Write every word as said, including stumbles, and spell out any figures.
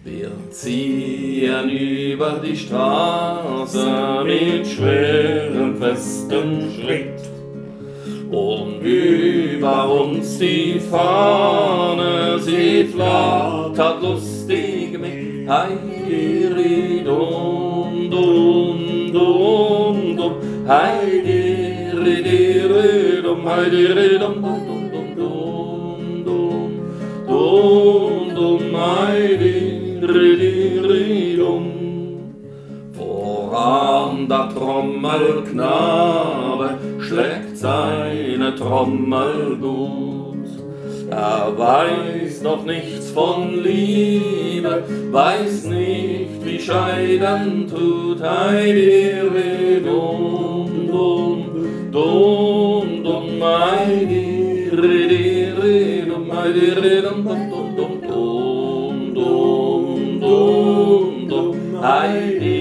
Wir ziehen über die Straße mit schwerem, festem Schritt. Und über uns die Fahne, sie flattert lustig mit. Heidi, dum, dum, dum, dum. Heidi, ri, dum, heidi, dum, dum, dum, dum, dum, dum, dum, heidi, ri, dum. Voran der Trommelknabe schlägt seine Trommel gut. Er weiß noch nichts von Liebe, weiß nicht, wie Scheiden tut. Heidi, re, dum, dum, dum, dum, heidi, re, re, dum, heidi, re, dum, dum, dum, dum, dum, dum, dum, heidi.